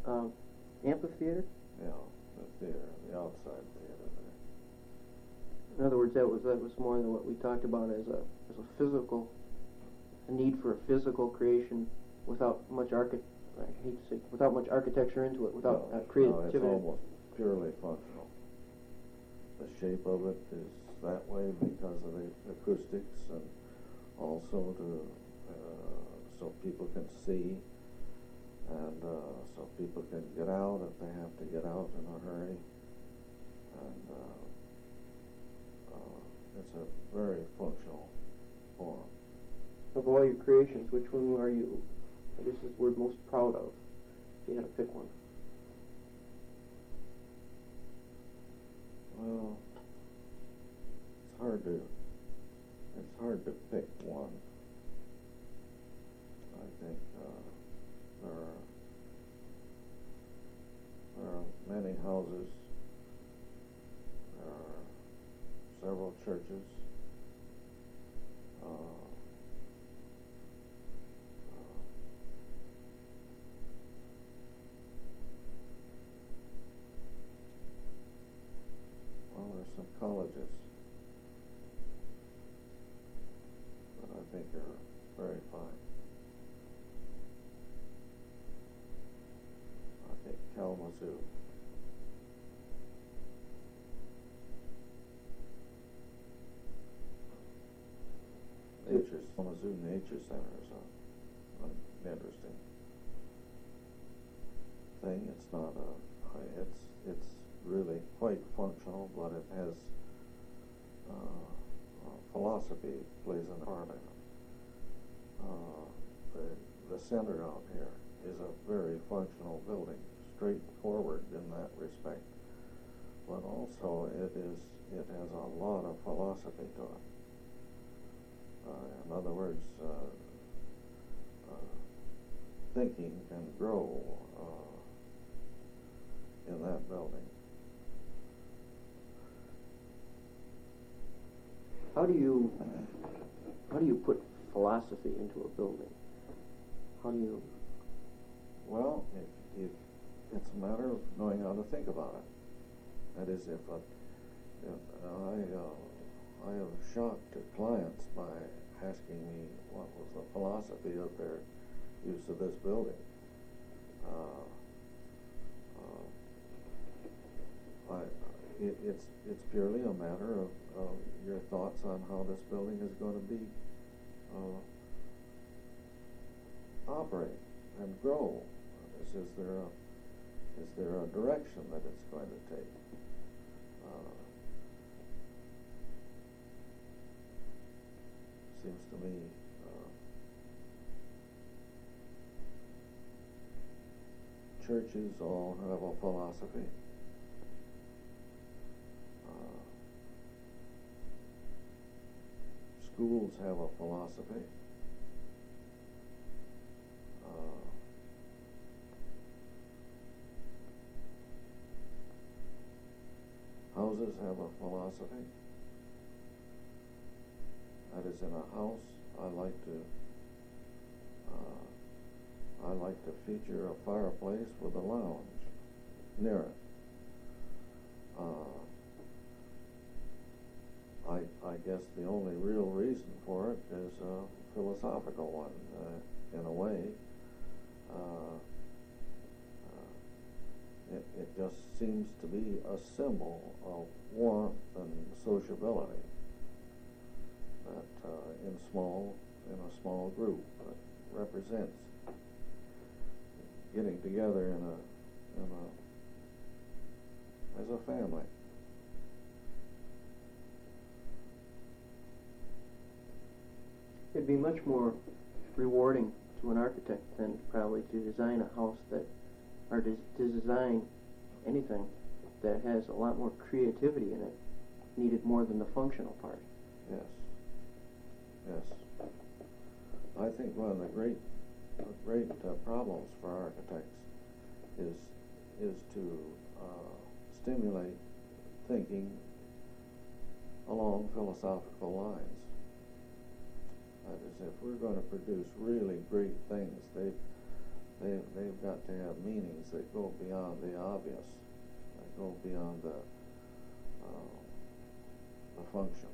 amphitheater? Yeah, the theater, the outside theater there. In other words, that was more than what we talked about as a physical, a need for a physical creation without much I hate to say, without much architecture into it, without creativity. No, it's almost purely functional. The shape of it is that way because of the acoustics, and also so people can see, and so people can get out if they have to get out in a hurry. And it's a very functional form. Of all your creations, which one are you, I guess, is we're most proud of? If you had to pick one. Well, it's hard to pick one. I think there are many houses. There are several churches. Well, there's some colleges that I think are very fine. I think Kalamazoo. Kalamazoo Nature Center is an interesting thing. It's not it's really quite functional, but it has philosophy plays a part in it. The center out here is a very functional building, straightforward in that respect, but also it has a lot of philosophy to it. In other words, thinking can grow in that building. How do you put philosophy into a building? How do you? Well, if it's a matter of knowing how to think about it. That is, if I have shocked clients by asking me what was the philosophy of their use of this building. It's purely a matter of your thoughts on how this building is going to be operate and grow. Is there a direction that it's going to take? Seems to me churches all have a philosophy. Schools have a philosophy. Houses have a philosophy. That is, in a house, I like to feature a fireplace with a lounge near it. I guess the only real reason for it is a philosophical one, in a way. It just seems to be a symbol of warmth and sociability that in a small group represents getting together as a family. It'd be much more rewarding to an architect than probably to design a house or to design anything that has a lot more creativity in it, needed more than the functional part. Yes. I think one of the great problems for architects is to stimulate thinking along philosophical lines. That is, if we're going to produce really great things, they've got to have meanings that go beyond the obvious, that go beyond the function.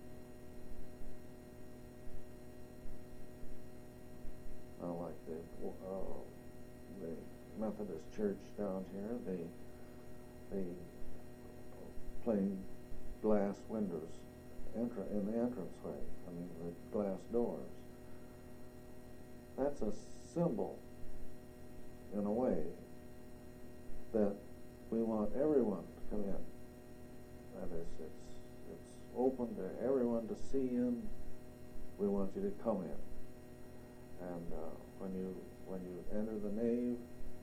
Like the Methodist Church down here, they plain glass windows in the entranceway. I mean, the glass doors. That's a symbol, in a way, that we want everyone to come in. That is, it's open to everyone to see in. We want you to come in. And when you enter the nave,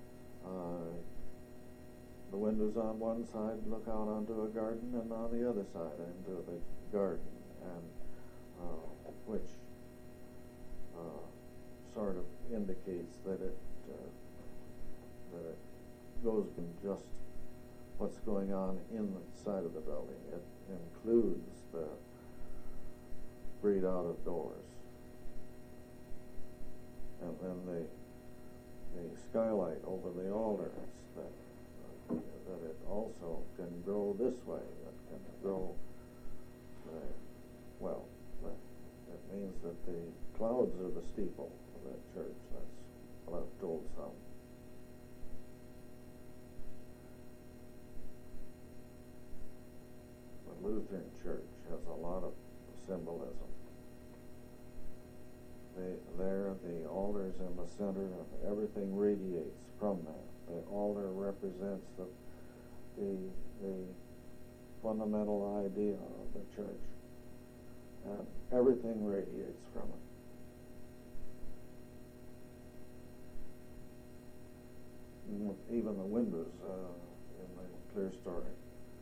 the windows on one side look out onto a garden, and on the other side into the garden, and which sort of indicates that it goes beyond just what's going on inside of the building. It includes the great out of doors. And then the skylight over the altars, that it also can grow this way. It can grow, well, that means that the clouds are the steeple of that church. That's what I've told some. The Lutheran Church has a lot of symbolism. There, the altar's in the center, and everything radiates from that. The altar represents the fundamental idea of the church, and everything radiates from it. Even the windows in the clear story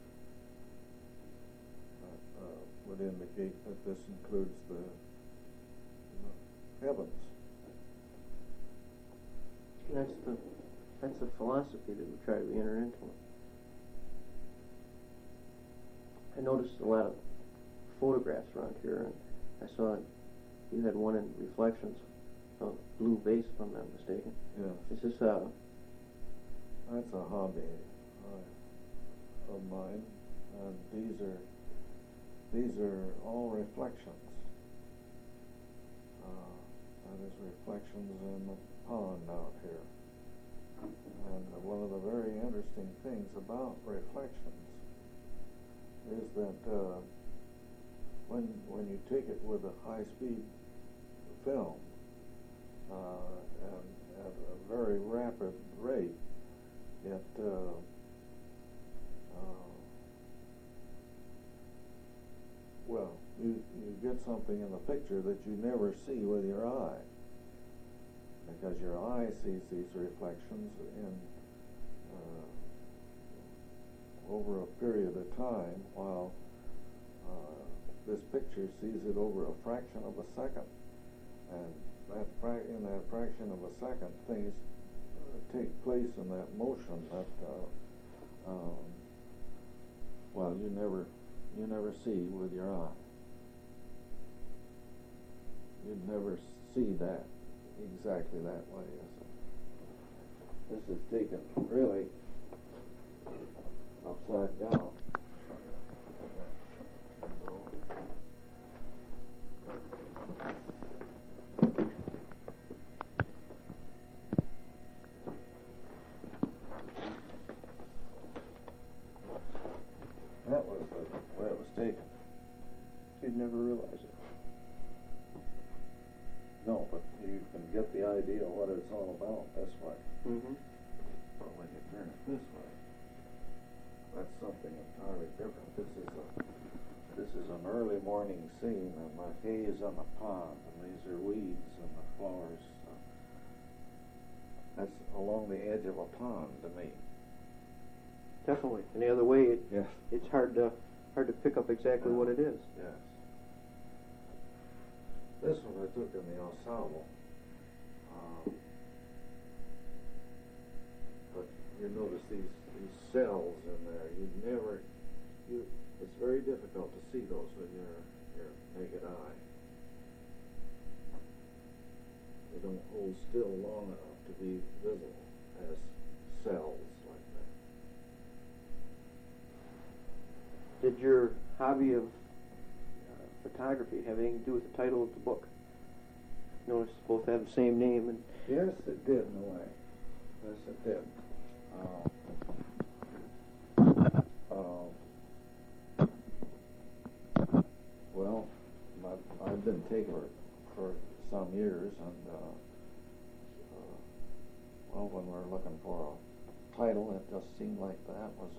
would indicate that this includes the heavens. That's the philosophy that we try to enter into. I noticed a lot of photographs around here, and I saw you had one in Reflections, a blue vase, if I'm not mistaken. Yeah. Is this That's a hobby of mine, and these are all reflections. That is reflections in the pond out here. And one of the very interesting things about reflections is that when you take it with a high-speed film and at a very rapid rate, it well, you get something in the picture that you never see with your eye, because your eye sees these reflections in over a period of time, while this picture sees it over a fraction of a second, and in that fraction of a second, things take place in that motion that well, you never see with your eye. You'd never see that exactly that way. This is taken really upside down. That was the way it was taken. you'd never realize it? No, but you can get the idea of what it's all about this way. Mm-hmm. But when you turn it this way, that's something entirely different. This is an early morning scene, and the hay is on the pond, and these are weeds and the flowers. That's along the edge of a pond to me. Definitely. Any other way, Yes. it's hard to pick up exactly what it is. Yes. This one I took in the ensemble. But you notice these cells in there. It's very difficult to see those with your naked eye. They don't hold still long enough to be visible as cells like that. Did your hobby of photography have anything to do with the title of the book? Notice both have the same name. And Yes, it did in a way. Yes, it did. Well, I've been taking it for some years, and well, when we're looking for a title, it just seemed like that was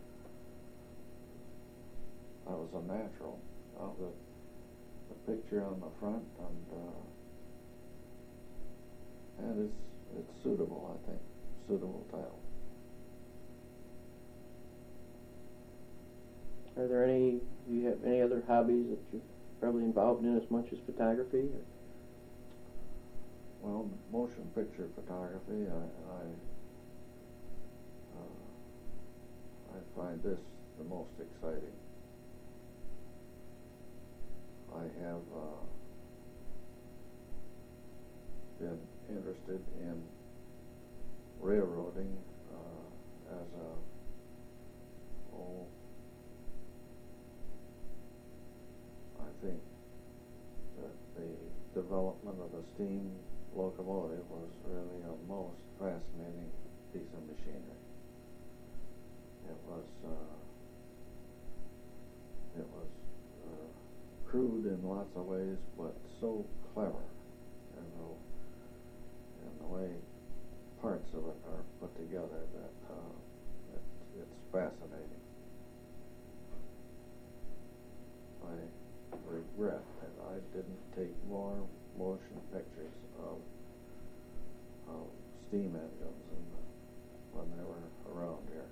a natural. The picture on the front, and it's suitable, I think, suitable title. are there any? Do you have any other hobbies that you're probably involved in as much as photography? Or? Well, motion picture photography, I find this the most exciting. I have been interested in railroading as I think that the development of the steam locomotive was really a most fascinating piece of machinery. It was crude in lots of ways, but so clever in the way parts of it are put together that it's fascinating. I regret that I didn't take more motion pictures of steam engines when they were around here.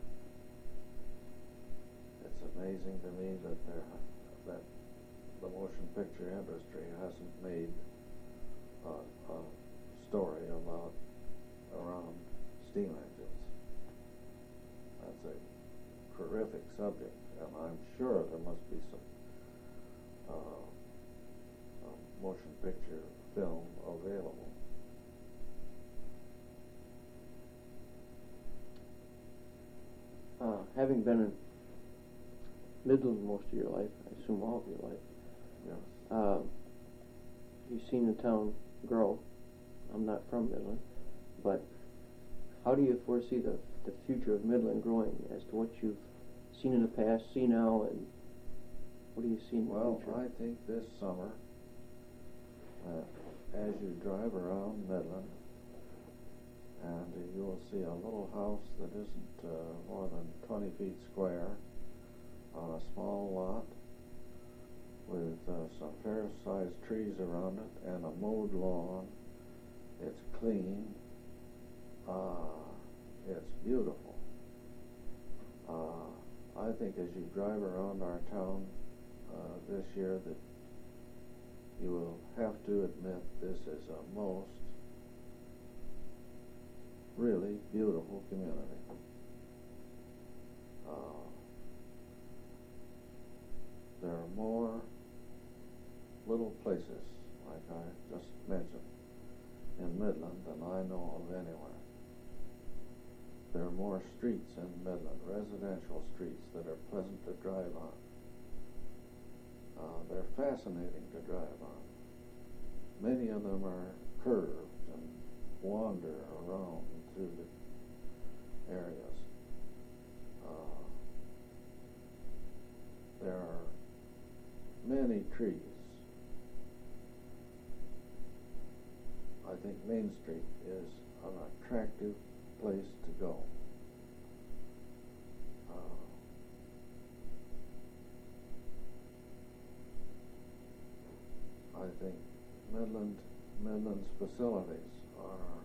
It's amazing to me that the motion picture industry hasn't made a story around steam engines. That's a terrific subject, and I'm sure there must be some motion picture film available. Having been in Midland most of your life, I assume all of your life, Yes. you've seen the town grow. I'm not from Midland, but how do you foresee the future of Midland growing as to what you've seen in the past, see now, and what do you see in the Well, future? I think this summer, as you drive around Midland, and you'll see a little house that isn't more than 20 feet square on a small lot with some fair-sized trees around it and a mowed lawn. It's clean. It's beautiful. I think as you drive around our town this year that you will have to admit this is a most really beautiful community. There are more little places, like I just mentioned, in Midland than I know of anywhere. There are more streets in Midland, residential streets that are pleasant to drive on. They're fascinating to drive on. Many of them are curved and wander around through the areas. There are many trees. I think Main Street is an attractive place to go. I think Midland's facilities are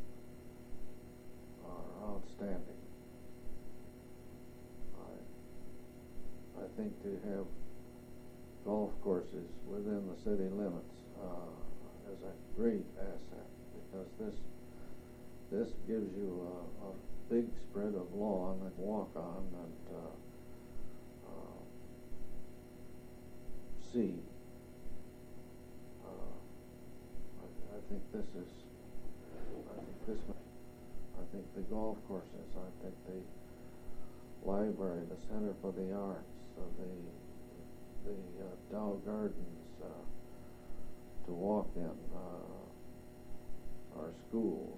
outstanding. I think to have golf courses within the city limits is a great asset, because this gives you a big spread of lawn and walk on and see. I think this is this, I think the golf courses, I think the library, the Center for the Arts, the Dow Gardens to walk in, our schools,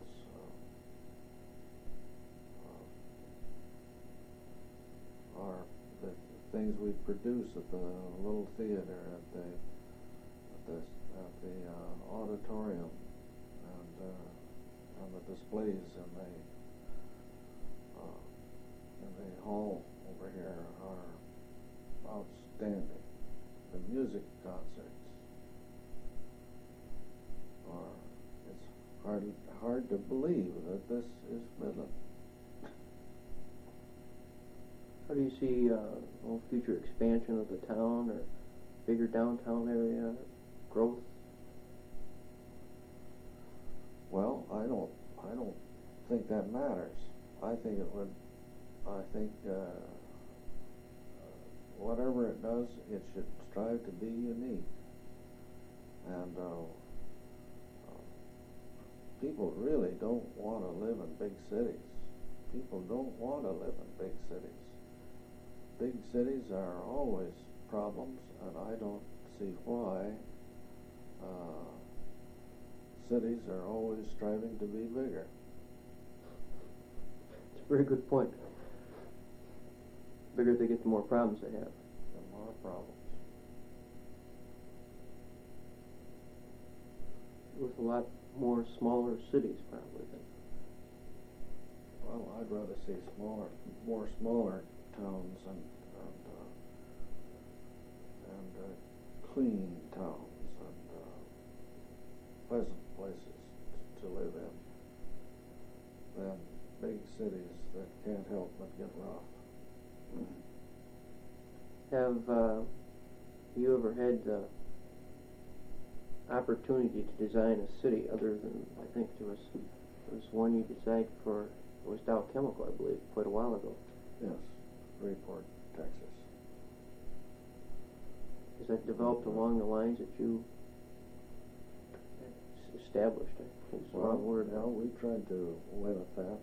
our the things we produce at the little theater, at the auditorium, and the displays in the hall over here are outstanding. The music concerts are, it's hard to believe that this is Midland. How do you see future expansion of the town or bigger downtown area, growth? Well, I don't think that matters. I think whatever it does, it should strive to be unique. And people really don't want to live in big cities. People don't want to live in big cities. Big cities are always problems, and I don't see why cities are always striving to be bigger. It's a very good point. The bigger they get, the more problems they have. The more problems. With a lot more smaller cities, probably. Well, I'd rather see more smaller towns and clean towns and pleasant places to live in than big cities that can't help but get rough. Have you ever had the opportunity to design a city other than, I think there was one you designed for, it was Dow Chemical, I believe, quite a while ago. Yes, Freeport, Texas. Is that developed along the lines that you established? I think it's the wrong word. No, we tried to limit that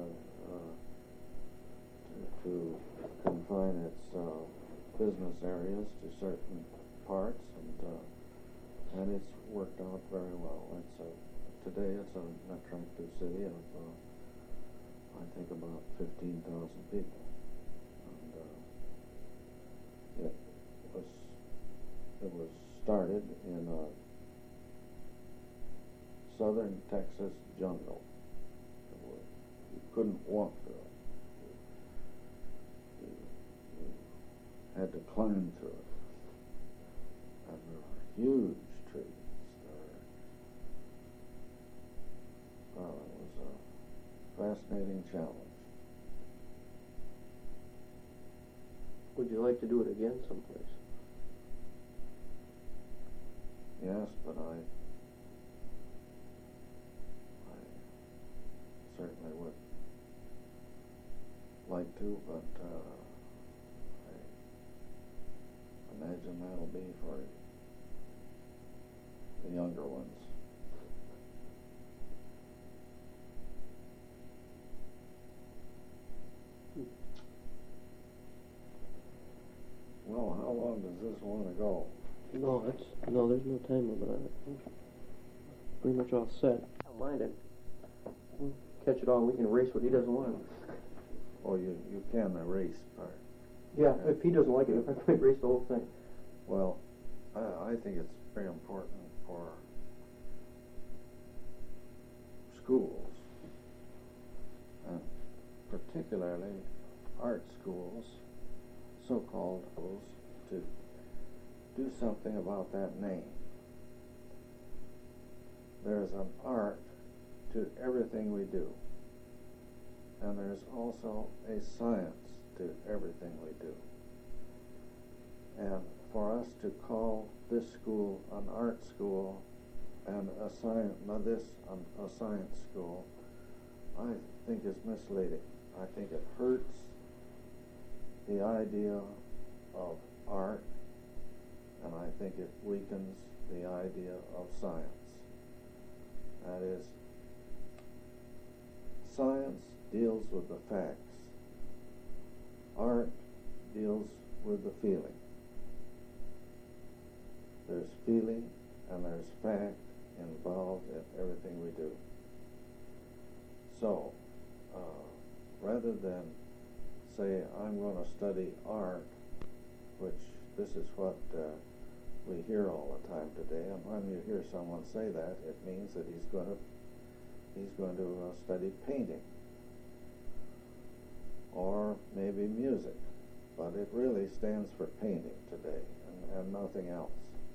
to confine its business areas to certain parts, and it's worked out very well. Today it's an attractive city of I think about 15,000 people, and it was started in a southern Texas jungle. You couldn't walk through it. You had to climb through it. And there were huge trees. It was a fascinating challenge. Would you like to do it again someplace? Yes, but I certainly would like to, but I imagine that'll be for the younger ones. Well, how long does this want to go? No, there's no time limit on it. Pretty much all set. I don't mind it. We'll catch it all, and we can erase what he doesn't want. Oh, you can erase part. Yeah, if he doesn't like it, I can erase the whole thing. Well, I think it's very important for schools, and particularly art schools, so-called schools, to do something about that name. There's an art to everything we do, and there's also a science to everything we do. And for us to call this school an art school and a science school, I think is misleading. I think it hurts the idea of art, and I think it weakens the idea of science. That is, Science deals with the facts. Art deals with the feeling. There's feeling and there's fact involved in everything we do. So, rather than say, I'm going to study art, which this is what we hear all the time today, and when you hear someone say that, it means that he's going to study painting, or maybe music, but it really stands for painting today, and nothing else.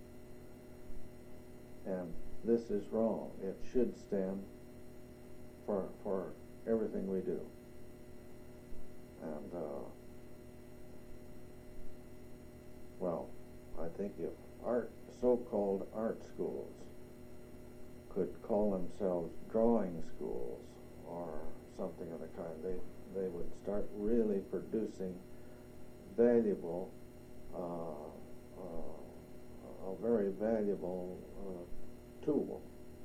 And this is wrong. It should stand for everything we do. And, well, I think if so-called art schools could call themselves drawing schools or something of the kind, they would start really producing valuable, a very valuable tool.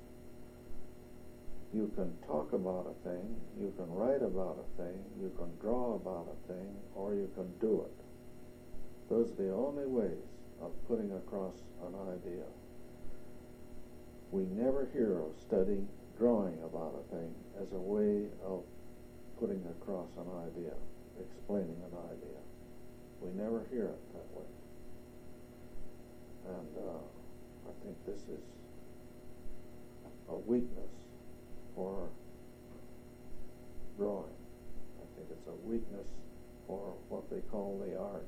You can talk about a thing, you can write about a thing, you can draw about a thing, or you can do it. Those are the only ways of putting across an idea. We never hear of studying drawing about a thing as a way of putting across an idea, explaining an idea. We never hear it that way. And I think this is a weakness for drawing. I think it's a weakness for what they call the arts.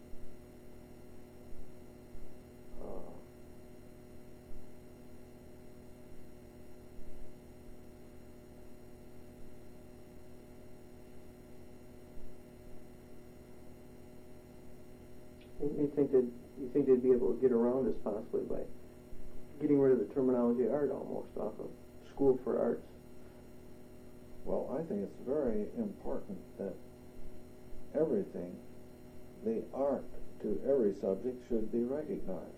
You think they'd be able to get around this possibly by getting rid of the terminology art almost off of School for Arts? Well, I think it's very important that everything, the art to every subject, should be recognized.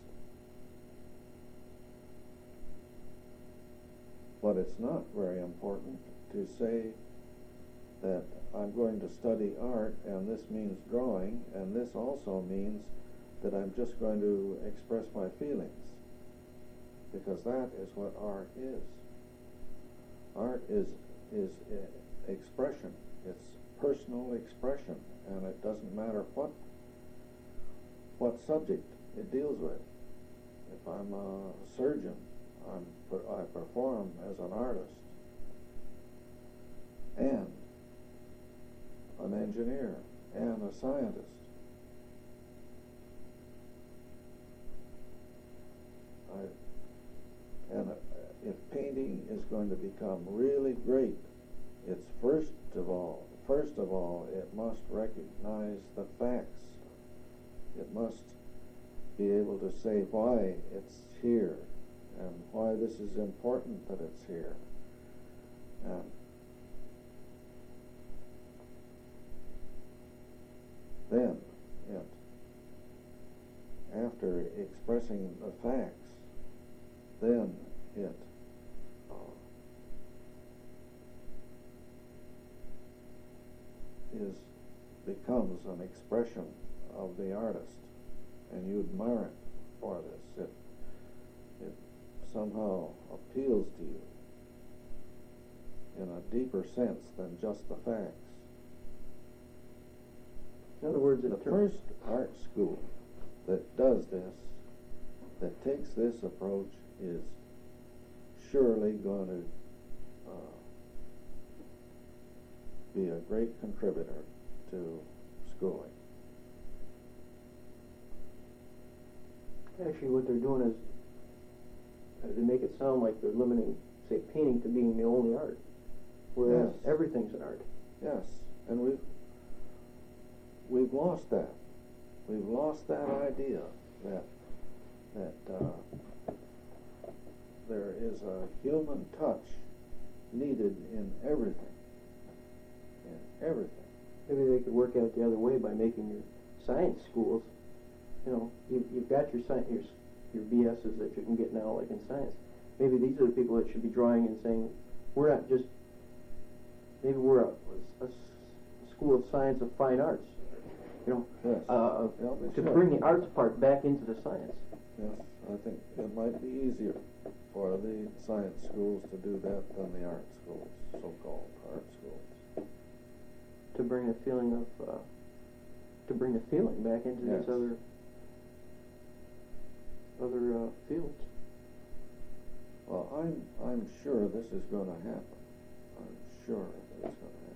But it's not very important to say that I'm going to study art and this means drawing, and this also means that I'm just going to express my feelings, because that is what art is. Art is expression. It's personal expression, and it doesn't matter what subject it deals with. If I'm a surgeon, I perform as an artist, and an engineer, and a scientist. And if painting is going to become really great, it's first of all, it must recognize the facts. It must be able to say why it's here and why this is important that it's here. And then after expressing the facts, then it becomes an expression of the artist, and you admire it for this. It somehow appeals to you in a deeper sense than just the facts. In other words, the first art school that does this, that takes this approach, is surely going to be a great contributor to schooling. Actually, what they're doing is they make it sound like they're limiting, say, painting to being the only art, whereas Yes. everything's an art. Yes, and we've lost that. We've lost that idea that there is a human touch needed in everything. In everything. Maybe they could work out the other way by making your science schools. You know, you've got your BSs that you can get now, like in science. Maybe these are the people that should be drawing and saying, we're not just maybe we're a school of science of fine arts, you know, Yes. Yeah, they to should. bring the arts part back into the science. Yes, I think it might be easier for the science schools to do that than the art schools, so-called art schools. To bring a feeling of, to bring the feeling back into Yes. these other fields. Well, I'm sure this is going to happen. I'm sure that it's going to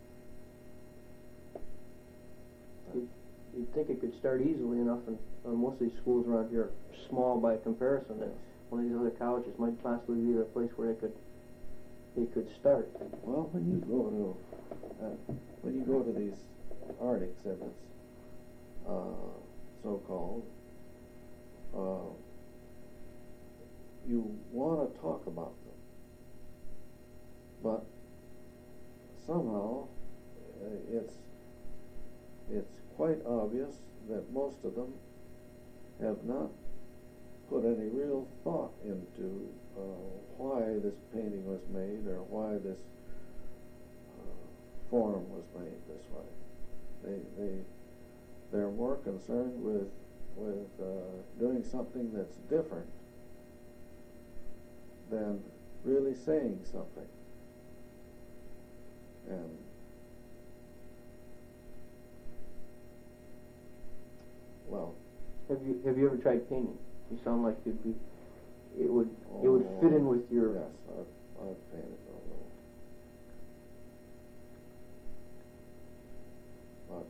happen. You'd think it could start easily enough, and most of these schools around here are small by comparison, that one of these other colleges might possibly be the place where they could start. Well, when you go to these art exhibits, so-called, you want to talk about them, but somehow it's quite obvious that most of them have not put any real thought into why this painting was made or why this form was made this way. They're more concerned with doing something that's different than really saying something. And well, Have you ever tried painting? You sound like it would fit in with your. Yes, I've painted a little. But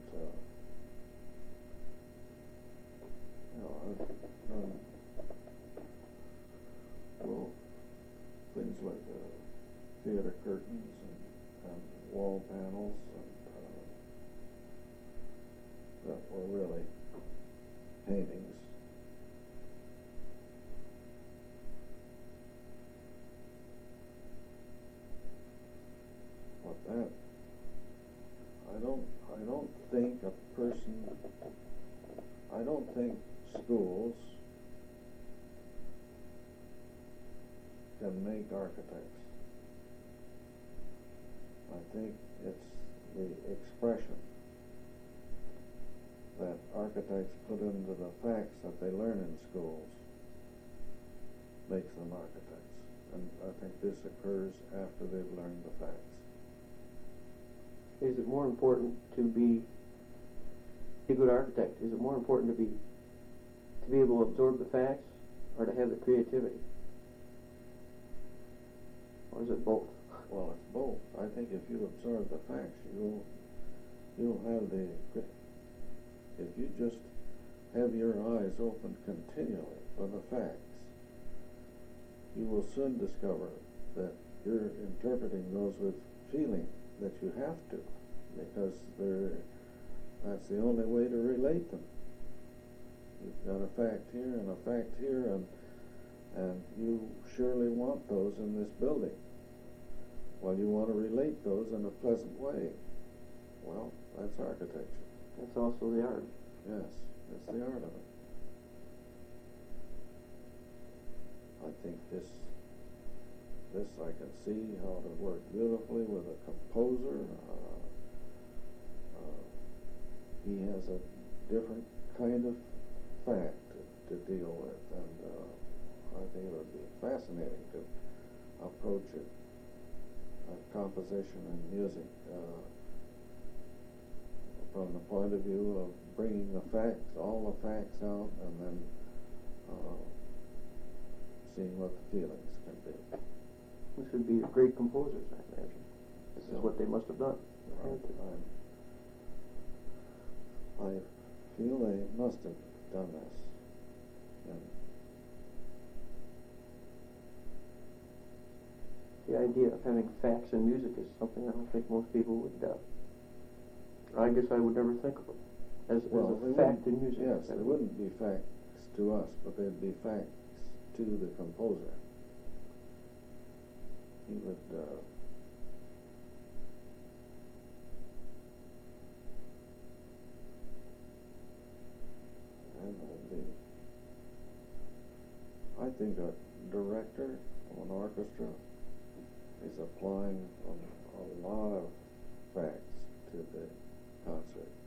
I've done well, things like theater curtains and wall panels and that were really paintings. But that I don't think a person, I don't think schools can make architects. I think it's the expression that architects put into the facts that they learn in schools makes them architects. And I think this occurs after they've learned the facts. Is it more important to be a good architect? Is it more important to be able to absorb the facts, or to have the creativity? Or is it both? Well, it's both. I think if you absorb the facts, you'll have the. If you just have your eyes open continually for the facts, you will soon discover that you're interpreting those with feeling that you have to, because that's the only way to relate them. You've got a fact here and a fact here, and you surely want those in this building. Well, you want to relate those in a pleasant way. Well, that's architecture. That's also the art. Yes, it's the art of it. I think this I can see how to work beautifully with a composer. He has a different kind of fact to deal with, and I think it would be fascinating to approach it, composition and music, from the point of view of bringing the facts, all the facts out, and then seeing what the feelings can be. This would be great composers, I imagine. This is what they must have done. I feel they must have done this. And The idea of having facts in music is something I don't think most people would. I guess I would never think of it as they a fact in wouldn't- music. Yes, they wouldn't be facts to us, but they'd be facts to the composer. He would. And I think a director of an orchestra is applying a lot of facts to the concert.